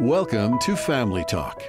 Welcome to Family Talk.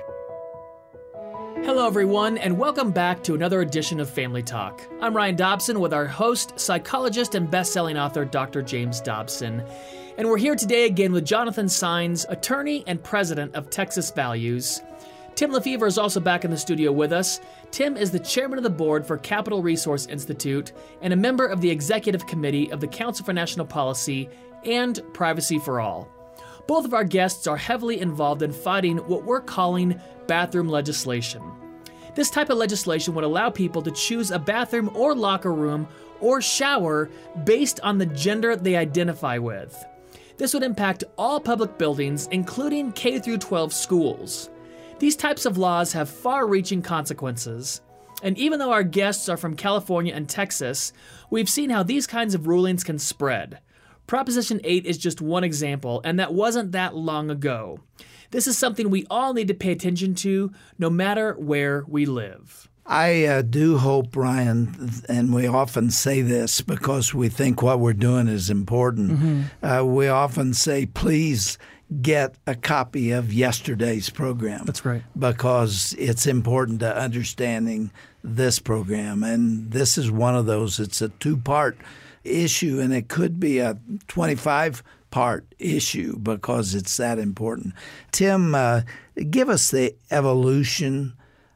Hello, everyone, and welcome back to another edition of Family Talk. I'm Ryan Dobson with our host, psychologist, and best-selling author, Dr. James Dobson. And we're here today again with Jonathan Saenz, attorney and president of Texas Values. Tim Lefevre is also back in the studio with us. Tim is the chairman of the board for Capital Resource Institute and a member of the executive committee of the Council for National Policy and Privacy for All. Both of our guests are heavily involved in fighting what we're calling bathroom legislation. This type of legislation would allow people to choose a bathroom or locker room or shower based on the gender they identify with. This would impact all public buildings, including K-12 schools. These types of laws have far-reaching consequences. And even though our guests are from California and Texas, we've seen how these kinds of rulings can spread. Proposition 8 is just one example, and that wasn't that long ago. This is something we all need to pay attention to, no matter where we live. I do hope, Ryan, and we often say this because we think what we're doing is important. We often say, please get a copy of yesterday's program. That's right. Because it's important to understanding this program. And this is one of those. It's a two-part issue, and it could be a 25-part issue because it's that important. Tim, give us the evolution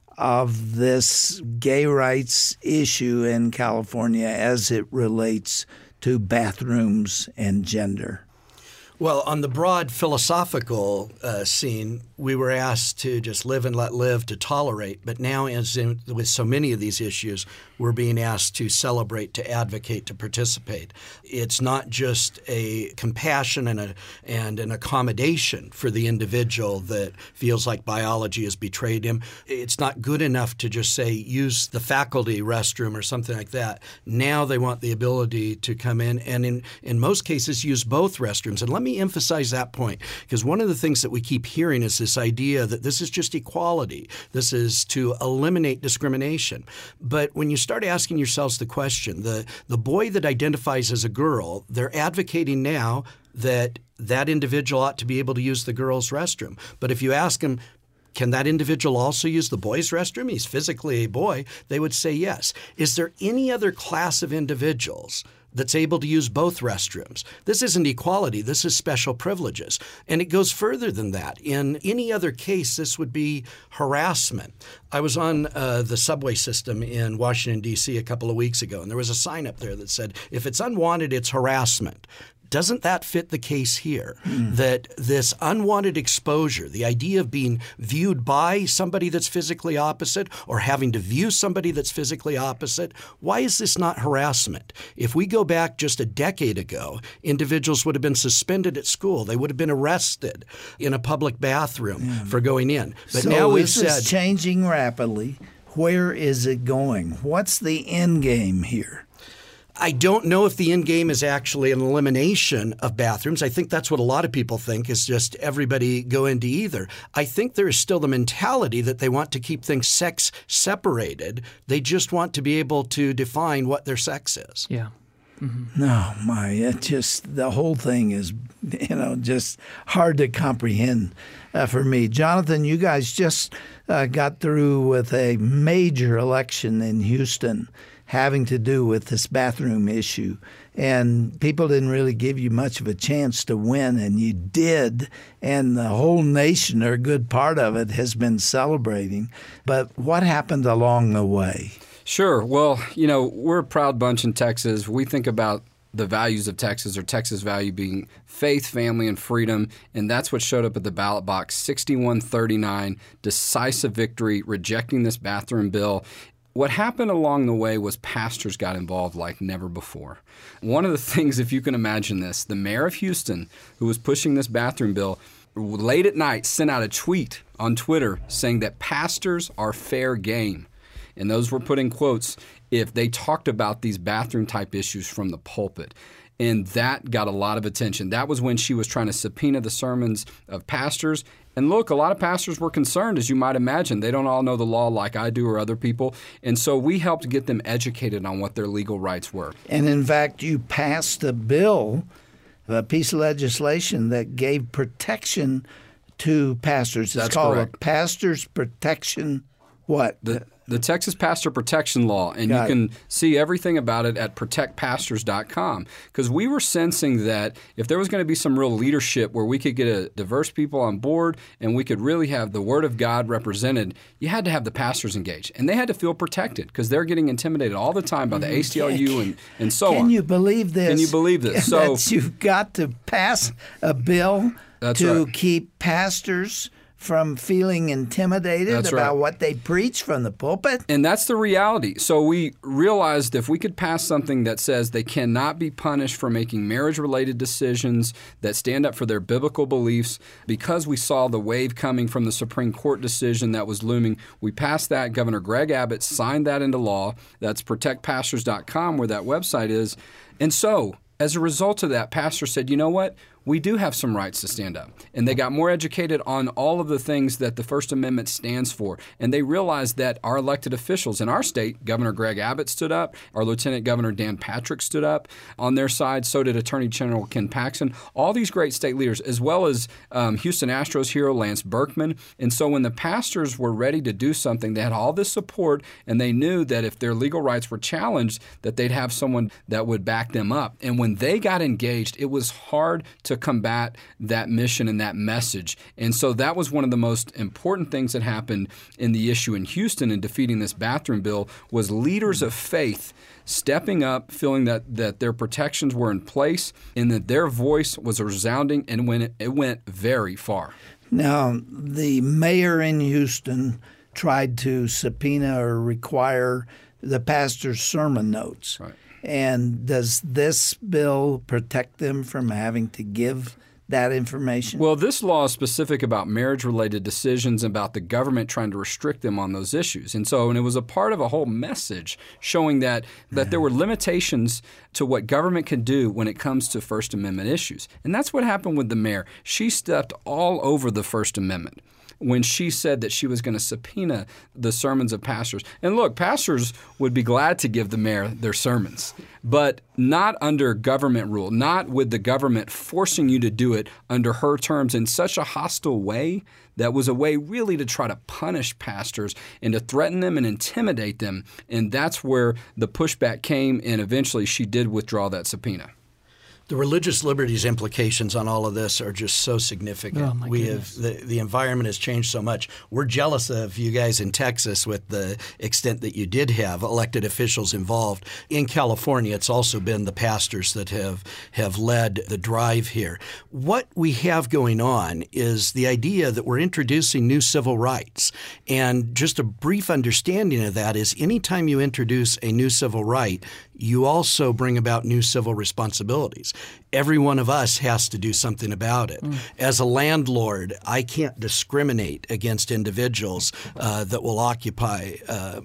of this gay rights issue in California as it relates to bathrooms and gender. Well, on the broad philosophical scene, we were asked to just live and let live, to tolerate. But now, with so many of these issues, we're being asked to celebrate, to advocate, to participate. It's not just a compassion and an accommodation for the individual that feels like biology has betrayed him. It's not good enough to just say, use the faculty restroom or something like that. Now they want the ability to come in and in most cases use both restrooms. And let me emphasize that point, because one of the things that we keep hearing is this idea that this is just equality. This is to eliminate discrimination. But when you start asking yourselves the question, the boy that identifies as a girl, they're advocating now that that individual ought to be able to use the girl's restroom. But if you ask him, can that individual also use the boy's restroom? He's physically a boy. They would say yes. Is there any other class of individuals that's able to use both restrooms? This isn't equality. This is special privileges. And it goes further than that. In any other case, this would be harassment. I was on the subway system in Washington, D.C. a couple of weeks ago, and there was a sign up there that said, if it's unwanted, it's harassment. Doesn't that fit the case here? That this unwanted exposure, the idea of being viewed by somebody that's physically opposite or having to view somebody that's physically opposite, why is this not harassment? If we go back just a decade ago, individuals would have been suspended at school. They would have been arrested in a public bathroom for going in. But so now we've this said, is changing rapidly. Where is it going? What's the end game here? I don't know if the end game is actually an elimination of bathrooms. I think that's what a lot of people think, is just everybody go into either. I think there is still the mentality that they want to keep things sex separated. They just want to be able to define what their sex is. Yeah. No, the whole thing is, just hard to comprehend for me. Jonathan, you guys just got through with a major election in Houston having to do with this bathroom issue. And people didn't really give you much of a chance to win, and you did. And the whole nation, or a good part of it, has been celebrating. But what happened along the way? Sure. Well, we're a proud bunch in Texas. We think about the values of Texas, or Texas value being faith, family, and freedom. And that's what showed up at the ballot box, 61-39, decisive victory, rejecting this bathroom bill. What happened along the way was pastors got involved like never before. One of the things, if you can imagine this, the mayor of Houston, who was pushing this bathroom bill, late at night sent out a tweet on Twitter saying that pastors are fair game. And those were put in quotes if they talked about these bathroom type issues from the pulpit. And that got a lot of attention. That was when she was trying to subpoena the sermons of pastors. And look, a lot of pastors were concerned, as you might imagine. They don't all know the law like I do or other people. And so we helped get them educated on what their legal rights were. And in fact, you passed a bill, a piece of legislation that gave protection to pastors. It's That's called correct. a pastor's protection. What? The Texas Pastor Protection Law, and you can see everything about it at protectpastors.com. Because we were sensing that if there was going to be some real leadership where we could get diverse people on board and we could really have the Word of God represented, you had to have the pastors engaged. And they had to feel protected because they're getting intimidated all the time by the ACLU and so on. Can you believe this? Can you believe this? So you've got to pass a bill to right. keep pastors from feeling intimidated That's about right. what they preach from the pulpit? And that's the reality. So we realized if we could pass something that says they cannot be punished for making marriage-related decisions that stand up for their biblical beliefs, because we saw the wave coming from the Supreme Court decision that was looming, we passed that. Governor Greg Abbott signed that into law. That's protectpastors.com where that website is. And so as a result of that, pastors said, you know what? We do have some rights to stand up. And they got more educated on all of the things that the First Amendment stands for. And they realized that our elected officials in our state, Governor Greg Abbott stood up, our Lieutenant Governor Dan Patrick stood up on their side, so did Attorney General Ken Paxton, all these great state leaders, as well as Houston Astros hero Lance Berkman. And so when the pastors were ready to do something, they had all this support, and they knew that if their legal rights were challenged, that they'd have someone that would back them up. And when they got engaged, it was hard to combat that mission and that message. And so that was one of the most important things that happened in the issue in Houston in defeating this bathroom bill was leaders of faith stepping up, feeling that their protections were in place and that their voice was resounding, and when it went very far. Now, the mayor in Houston tried to subpoena or require the pastor's sermon notes. Right. And does this bill protect them from having to give that information? Well, this law is specific about marriage-related decisions, about the government trying to restrict them on those issues. And it was a part of a whole message showing that there were limitations to what government can do when it comes to First Amendment issues. And that's what happened with the mayor. She stepped all over the First Amendment when she said that she was going to subpoena the sermons of pastors. And look, pastors would be glad to give the mayor their sermons, but not under government rule, not with the government forcing you to do it under her terms in such a hostile way that was a way really to try to punish pastors and to threaten them and intimidate them. And that's where the pushback came, and eventually she did withdraw that subpoena. The religious liberties implications on all of this are just so significant. Oh, my goodness. The environment has changed so much. We're jealous of you guys in Texas with the extent that you did have elected officials involved. In California, it's also been the pastors that have led the drive here. What we have going on is the idea that we're introducing new civil rights. And just a brief understanding of that is anytime you introduce a new civil right, you also bring about new civil responsibilities. Every one of us has to do something about it. As a landlord, I can't discriminate against individuals that will occupy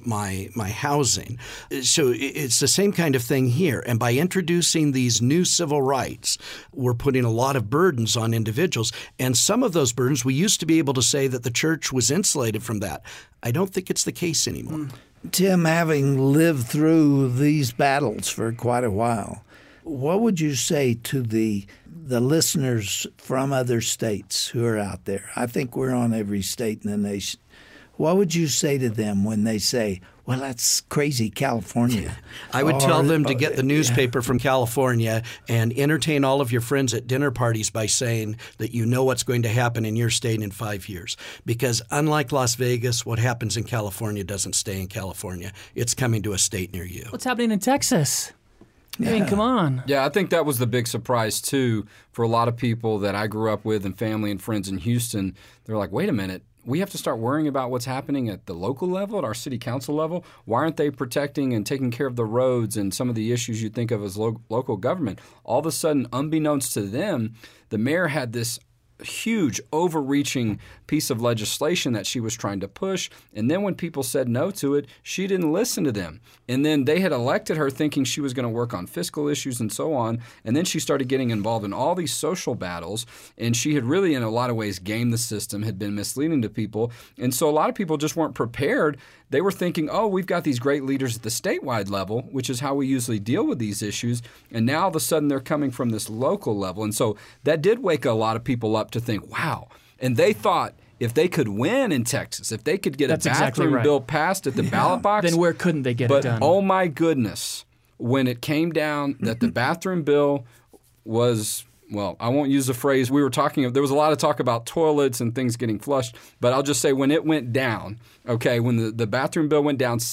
my housing. So it's the same kind of thing here. And by introducing these new civil rights, we're putting a lot of burdens on individuals. And some of those burdens, we used to be able to say that the church was insulated from that. I don't think it's the case anymore. Tim, having lived through these battles for quite a while, what would you say to the listeners from other states who are out there? I think we're on every state in the nation. What would you say to them when they say, well, that's crazy, California? I would tell them to get the newspaper from California and entertain all of your friends at dinner parties by saying that you know what's going to happen in your state in 5 years. Because unlike Las Vegas, what happens in California doesn't stay in California. It's coming to a state near you. What's happening in Texas? I mean, come on. Yeah, I think that was the big surprise, too, for a lot of people that I grew up with and family and friends in Houston. They're like, wait a minute. We have to start worrying about what's happening at the local level, at our city council level. Why aren't they protecting and taking care of the roads and some of the issues you think of as local government? All of a sudden, unbeknownst to them, the mayor had this huge, overreaching piece of legislation that she was trying to push. And then when people said no to it, she didn't listen to them. And then they had elected her thinking she was going to work on fiscal issues and so on. And then she started getting involved in all these social battles. And she had really, in a lot of ways, gamed the system, had been misleading to people. And so a lot of people just weren't prepared. They were thinking, oh, we've got these great leaders at the statewide level, which is how we usually deal with these issues. And now all of a sudden they're coming from this local level. And so that did wake a lot of people up to think, wow. And they thought if they could win in Texas, if they could get That's a bathroom exactly right. bill passed at the ballot box, Then where couldn't they get but it done? oh my goodness, when it came down that the bathroom bill was, well, I won't use the phrase we were talking of. There was a lot of talk about toilets and things getting flushed, but I'll just say when it went down, okay, when the bathroom bill went down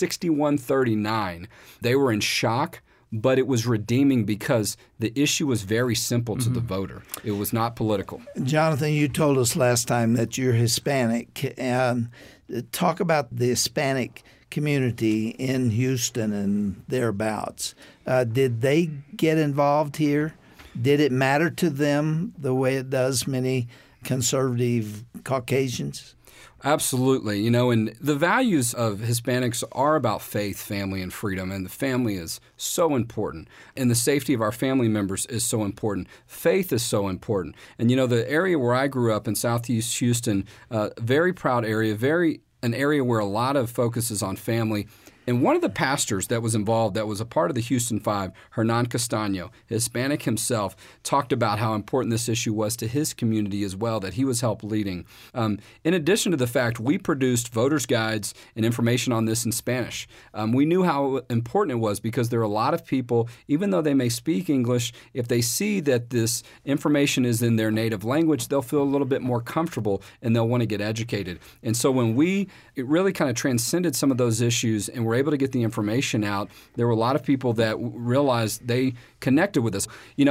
61-39, they were in shock. But it was redeeming because the issue was very simple to the voter. It was not political. Jonathan, you told us last time that you're Hispanic. And talk about the Hispanic community in Houston and thereabouts. Did they get involved here? Did it matter to them the way it does many conservative Caucasians? Absolutely. And the values of Hispanics are about faith, family, and freedom, and the family is so important. And the safety of our family members is so important. Faith is so important. And, the area where I grew up in Southeast Houston, very proud area, an area where a lot of focus is on family. And one of the pastors that was involved, that was a part of the Houston Five, Hernan Castaño, Hispanic himself, talked about how important this issue was to his community as well, that he was helped leading. In addition to the fact we produced voters' guides and information on this in Spanish, we knew how important it was because there are a lot of people, even though they may speak English, if they see that this information is in their native language, they'll feel a little bit more comfortable and they'll want to get educated. And so when it really kind of transcended some of those issues and were able to get the information out, there were a lot of people that realized they connected with us.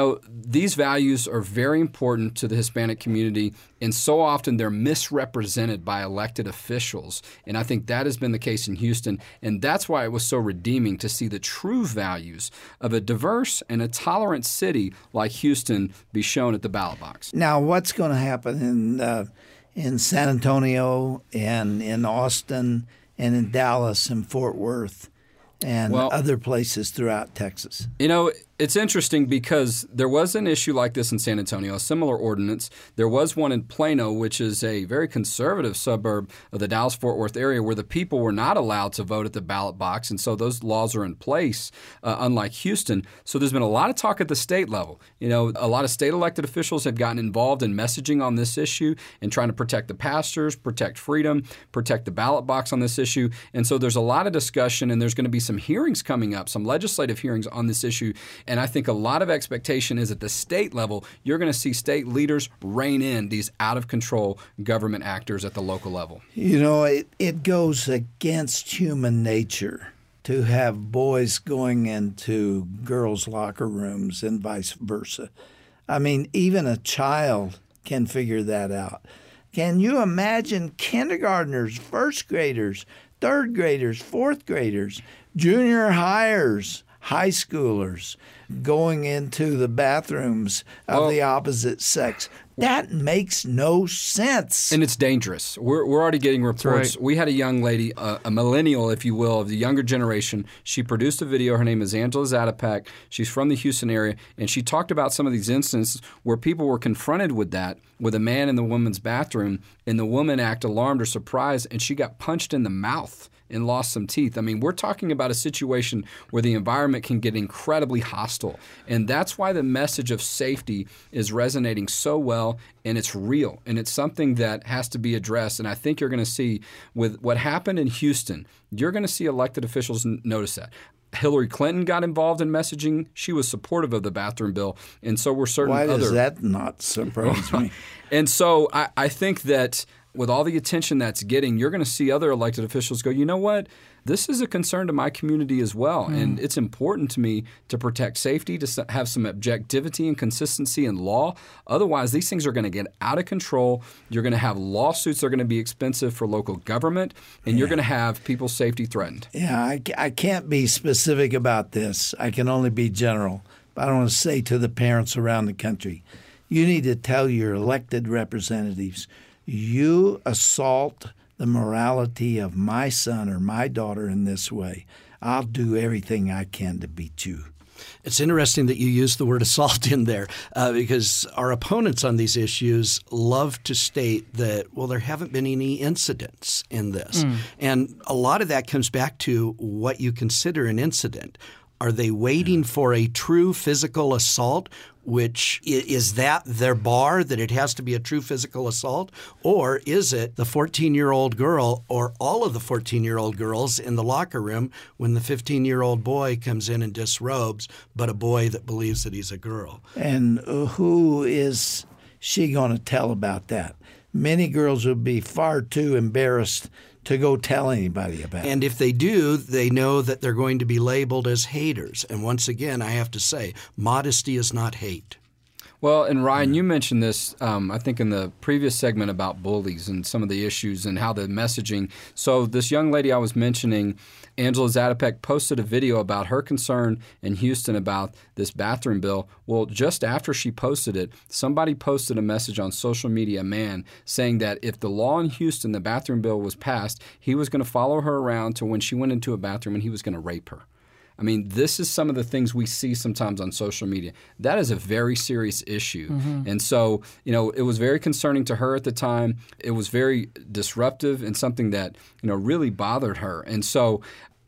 These values are very important to the Hispanic community, and so often they're misrepresented by elected officials. And I think that has been the case in Houston, and that's why it was so redeeming to see the true values of a diverse and a tolerant city like Houston be shown at the ballot box. Now, what's going to happen in San Antonio and in Austin and in Dallas and Fort Worth and other places throughout Texas? It's interesting because there was an issue like this in San Antonio, a similar ordinance. There was one in Plano, which is a very conservative suburb of the Dallas-Fort Worth area where the people were not allowed to vote at the ballot box, and so those laws are in place, unlike Houston. So there's been a lot of talk at the state level. A lot of state elected officials have gotten involved in messaging on this issue and trying to protect the pastors, protect freedom, protect the ballot box on this issue. And so there's a lot of discussion, and there's going to be some hearings coming up, some legislative hearings on this issue. And I think a lot of expectation is at the state level, you're going to see state leaders rein in these out-of-control government actors at the local level. It goes against human nature to have boys going into girls' locker rooms and vice versa. I mean, even a child can figure that out. Can you imagine kindergartners, first graders, third graders, fourth graders, junior hires, high schoolers going into the bathrooms of the opposite sex? That makes no sense. And it's dangerous. We're already getting reports. Right. We had a young lady, a millennial, if you will, of the younger generation. She produced a video. Her name is Angela Zatapak. She's from the Houston area. And she talked about some of these instances where people were confronted with that, with a man in the woman's bathroom, and the woman acted alarmed or surprised, and she got punched in the mouth and lost some teeth. I mean, we're talking about a situation where the environment can get incredibly hostile. And that's why the message of safety is resonating so well, and it's real. And it's something that has to be addressed. And I think you're going to see with what happened in Houston, you're going to see elected officials notice that. Hillary Clinton got involved in messaging. She was supportive of the bathroom bill. And so were certain other... Why does that not surprise me? And so I think that with all the attention that's getting, you're going to see other elected officials go, you know what? This is a concern to my community as well. And it's important to me to protect safety, to have some objectivity and consistency in law. Otherwise, these things are going to get out of control. You're going to have lawsuits that are going to be expensive for local government, and you're going to have people's safety threatened. Yeah, I can't be specific about this. I can only be general. But I want to say to the parents around the country, you need to tell your elected representatives, you assault the morality of my son or my daughter in this way, I'll do everything I can to beat you. It's interesting that you use the word assault in there because our opponents on these issues love to state that, well, there haven't been any incidents in this. And a lot of that comes back to what you consider an incident. Are they waiting for a true physical assault? Which is that their bar, that it has to be a true physical assault? Or is it the 14-year-old girl or all of the 14-year-old girls in the locker room when the 15-year-old boy comes in and disrobes, but a boy that believes that he's a girl? And who is she going to tell about that? Many girls would be far too embarrassed to go tell anybody about it. And if they do, they know that they're going to be labeled as haters. And once again, I have to say, modesty is not hate. Well, and Ryan, you mentioned this, I think, in the previous segment about bullies and some of the issues and how the messaging. So this young lady I was mentioning, Angela Zatopek, posted a video about her concern in Houston about this bathroom bill. Well, just after she posted it, somebody posted a message on social media, a man, saying that if the law in Houston, the bathroom bill, was passed, he was going to follow her around to when she went into a bathroom and he was going to rape her. I mean, this is some of the things we see sometimes on social media. That is a very serious issue. Mm-hmm. And so, it was very concerning to her at the time. It was very disruptive and something that, really bothered her. And so,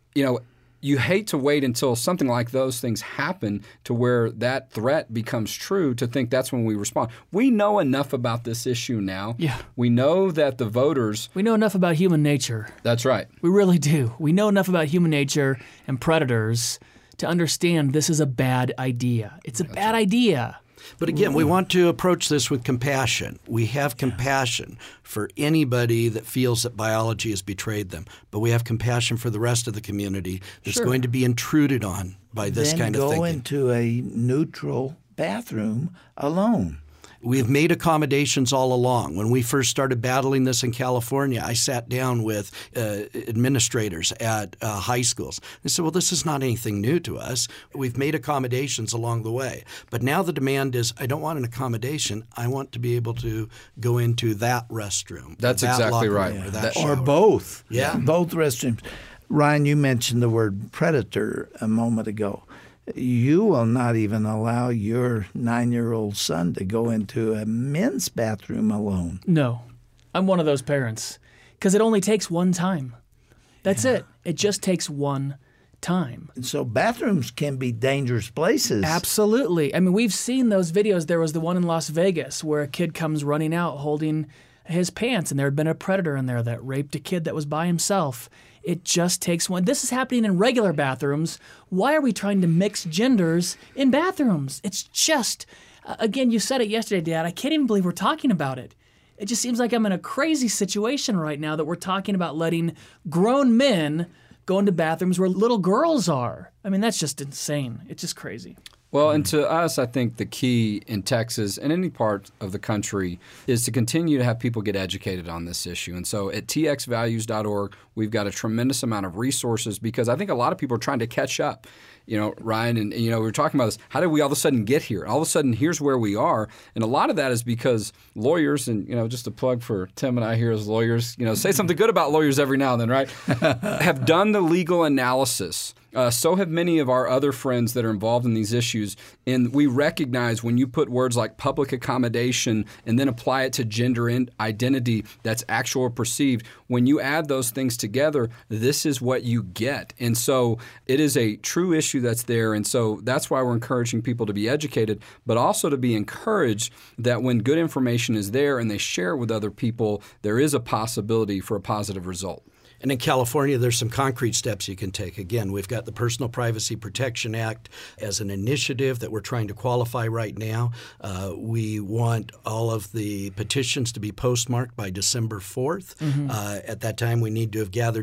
you hate to wait until something like those things happen to where that threat becomes true to think that's when we respond. We know enough about this issue now. Yeah. We know that the voters... We know enough about human nature. That's right. We really do. We know enough about human nature and predators to understand this is a bad idea. It's a bad idea. But again, we want to approach this with compassion. We have compassion for anybody that feels that biology has betrayed them. But we have compassion for the rest of the community that's going to be intruded on by this kind of thinking. Then go into a neutral bathroom alone. We've made accommodations all along. When we first started battling this in California, I sat down with administrators at high schools. They said, well, this is not anything new to us. We've made accommodations along the way. But now the demand is, I don't want an accommodation. I want to be able to go into that restroom. That's that exactly right. Or, that or shower. both. Yeah. Both restrooms. Ryan, you mentioned the word predator a moment ago. You will not even allow your 9-year-old son to go into a men's bathroom alone. No. I'm one of those parents. Because it only takes one time. That's it. It just takes one time. So bathrooms can be dangerous places. Absolutely. I mean, we've seen those videos. There was the one in Las Vegas where a kid comes running out holding his pants, and there had been a predator in there that raped a kid that was by himself. It just takes one. This is happening in regular bathrooms. Why are we trying to mix genders in bathrooms? It's just, again, you said it yesterday, Dad. I can't even believe we're talking about it. It just seems like I'm in a crazy situation right now that we're talking about letting grown men go into bathrooms where little girls are. I mean, that's just insane. It's just crazy. Well, and to us, I think the key in Texas and any part of the country is to continue to have people get educated on this issue. And so at txvalues.org, we've got a tremendous amount of resources because I think a lot of people are trying to catch up. Ryan, and we were talking about this. How did we all of a sudden get here? All of a sudden, here's where we are. And a lot of that is because lawyers, and, just a plug for Tim and I here as lawyers, say something good about lawyers every now and then, right? Have done the legal analysis. So have many of our other friends that are involved in these issues. And we recognize when you put words like public accommodation and then apply it to gender identity that's actual or perceived, when you add those things together, this is what you get. And so it is a true issue that's there. And so that's why we're encouraging people to be educated, but also to be encouraged that when good information is there and they share it with other people, there is a possibility for a positive result. And in California, there's some concrete steps you can take. Again, we've got the Personal Privacy Protection Act as an initiative that we're trying to qualify right now. We want all of the petitions to be postmarked by December 4th. Mm-hmm. At that time, we need to have gathered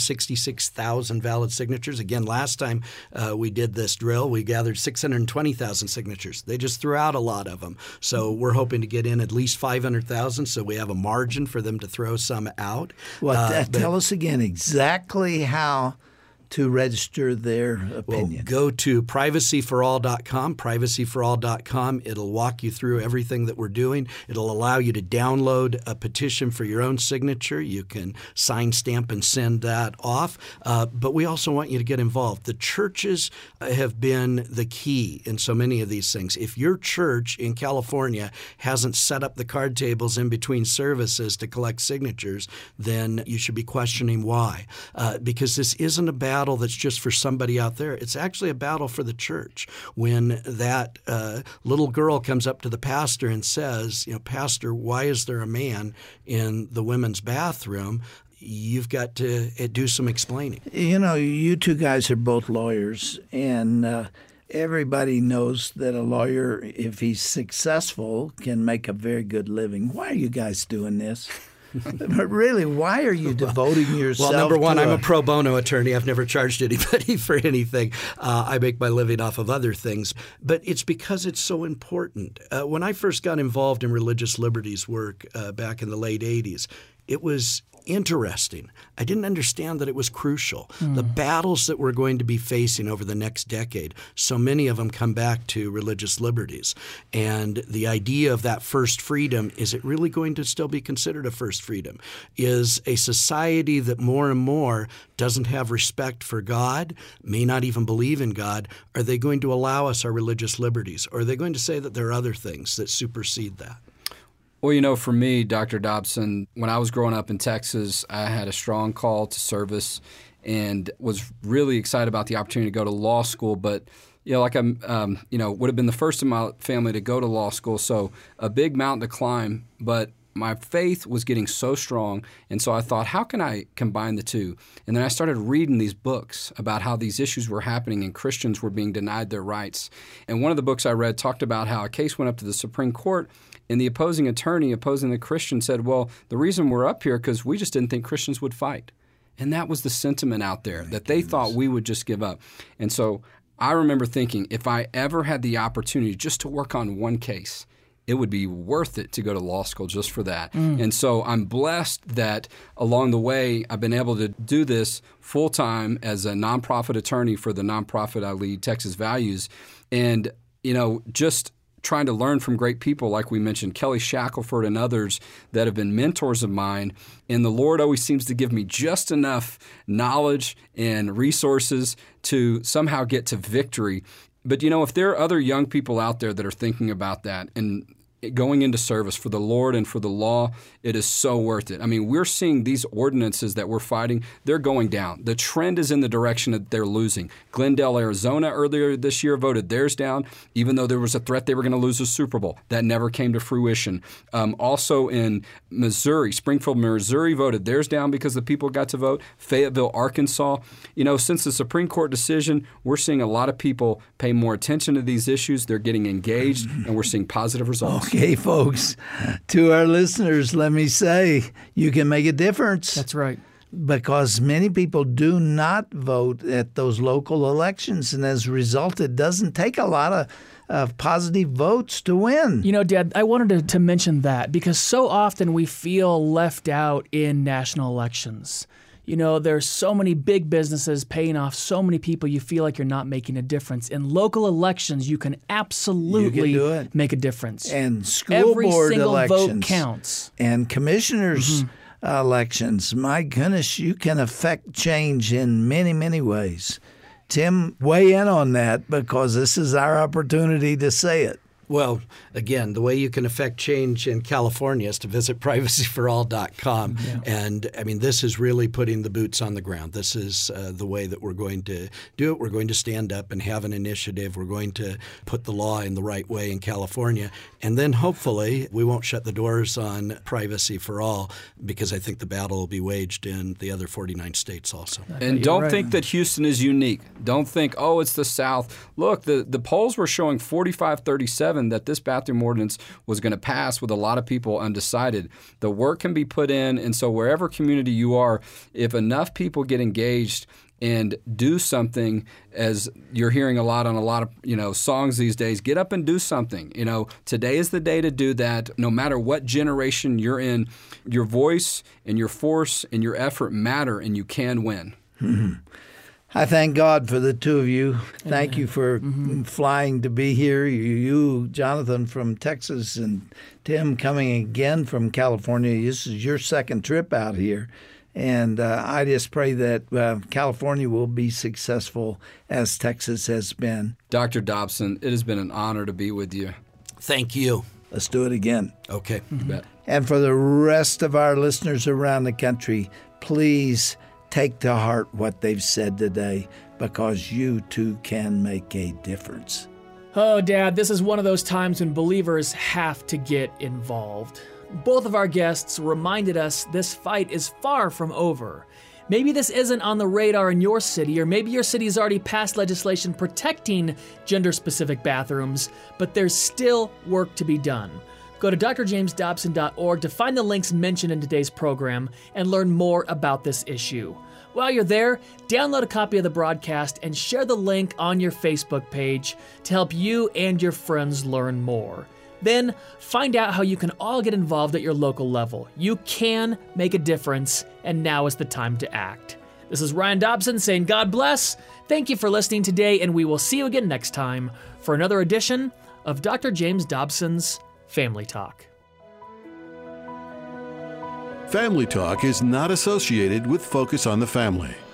366,000 valid signatures. Again, last time we did this drill, we gathered 620,000 signatures. They just threw out a lot of them. So we're hoping to get in at least 500,000 so we have a margin for them to throw some out. Tell us again exactly how to register their opinion. Well, go to privacyforall.com, privacyforall.com. It'll walk you through everything that we're doing. It'll allow you to download a petition for your own signature. You can sign, stamp, and send that off. But we also want you to get involved. The churches have been the key in so many of these things. If your church in California hasn't set up the card tables in between services to collect signatures, then you should be questioning why. Because this isn't a battle battle that's just for somebody out there. It's actually a battle for the church. When that little girl comes up to the pastor and says, Pastor, why is there a man in the women's bathroom? You've got to do some explaining. You two guys are both lawyers, and everybody knows that a lawyer, if he's successful, can make a very good living. Why are you guys doing this? But really, why are you devoting yourself? Well, number one, I'm a pro bono attorney. I've never charged anybody for anything. I make my living off of other things. But it's because it's so important. When I first got involved in religious liberties work back in the late 80s, it was interesting. I didn't understand that it was crucial. The battles that we're going to be facing over the next decade, so many of them come back to religious liberties. And the idea of that first freedom, is it really going to still be considered a first freedom? Is a society that more and more doesn't have respect for God, may not even believe in God, are they going to allow us our religious liberties? Or are they going to say that there are other things that supersede that? Well, for me, Dr. Dobson, when I was growing up in Texas, I had a strong call to service and was really excited about the opportunity to go to law school. But, would have been the first in my family to go to law school. So a big mountain to climb, but my faith was getting so strong. And so I thought, how can I combine the two? And then I started reading these books about how these issues were happening and Christians were being denied their rights. And one of the books I read talked about how a case went up to the Supreme Court, and the opposing attorney opposing the Christian said, well, the reason we're up here because we just didn't think Christians would fight. And that was the sentiment out there, that they thought we would just give up. And so I remember thinking, if I ever had the opportunity just to work on one case, it would be worth it to go to law school just for that. And so I'm blessed that along the way I've been able to do this full-time as a nonprofit attorney for the nonprofit I lead, Texas Values. And, just trying to learn from great people like we mentioned, Kelly Shackelford and others that have been mentors of mine. And the Lord always seems to give me just enough knowledge and resources to somehow get to victory. But, if there are other young people out there that are thinking about that and going into service for the Lord and for the law, it is so worth it. I mean, we're seeing these ordinances that we're fighting, they're going down. The trend is in the direction that they're losing. Glendale, Arizona earlier this year voted theirs down, even though there was a threat they were going to lose the Super Bowl. That never came to fruition. Also in Missouri, Springfield, Missouri voted theirs down because the people got to vote. Fayetteville, Arkansas. Since the Supreme Court decision, we're seeing a lot of people pay more attention to these issues. They're getting engaged, and we're seeing positive results. Okay, folks, to our listeners, let me say, you can make a difference. That's right. Because many people do not vote at those local elections, and as a result, it doesn't take a lot of positive votes to win. Dad, I wanted to mention that because so often we feel left out in national elections. There's so many big businesses paying off so many people, you feel like you're not making a difference. In local elections, you can absolutely make a difference. And school Every board single elections. Vote counts. And commissioners' elections. My goodness, you can affect change in many, many ways. Tim, weigh in on that because this is our opportunity to say it. Well, again, the way you can affect change in California is to visit privacyforall.com. Yeah. And, this is really putting the boots on the ground. This is the way that we're going to do it. We're going to stand up and have an initiative. We're going to put the law in the right way in California. And then hopefully we won't shut the doors on Privacy for All because I think the battle will be waged in the other 49 states also. And don't think that Houston is unique. Don't think, it's the South. Look, the polls were showing 45-37 that this bathroom ordinance was going to pass with a lot of people undecided. The work can be put in, and so wherever community you are, if enough people get engaged and do something, as you're hearing a lot on a lot of songs these days, get up and do something. Today is the day to do that. No matter what generation you're in, your voice and your force and your effort matter, and you can win. Mm-hmm. I thank God for the two of you. Thank you for flying to be here. You, Jonathan, from Texas, and Tim coming again from California. This is your second trip out here. And I just pray that California will be successful as Texas has been. Dr. Dobson, it has been an honor to be with you. Thank you. Let's do it again. Okay. You bet. And for the rest of our listeners around the country, please take to heart what they've said today, because you too can make a difference. Oh, Dad, this is one of those times when believers have to get involved. Both of our guests reminded us this fight is far from over. Maybe this isn't on the radar in your city, or maybe your city has already passed legislation protecting gender-specific bathrooms, but there's still work to be done. Go to drjamesdobson.org to find the links mentioned in today's program and learn more about this issue. While you're there, download a copy of the broadcast and share the link on your Facebook page to help you and your friends learn more. Then, find out how you can all get involved at your local level. You can make a difference, and now is the time to act. This is Ryan Dobson saying God bless. Thank you for listening today, and we will see you again next time for another edition of Dr. James Dobson's Family Talk. Family Talk is not associated with Focus on the Family.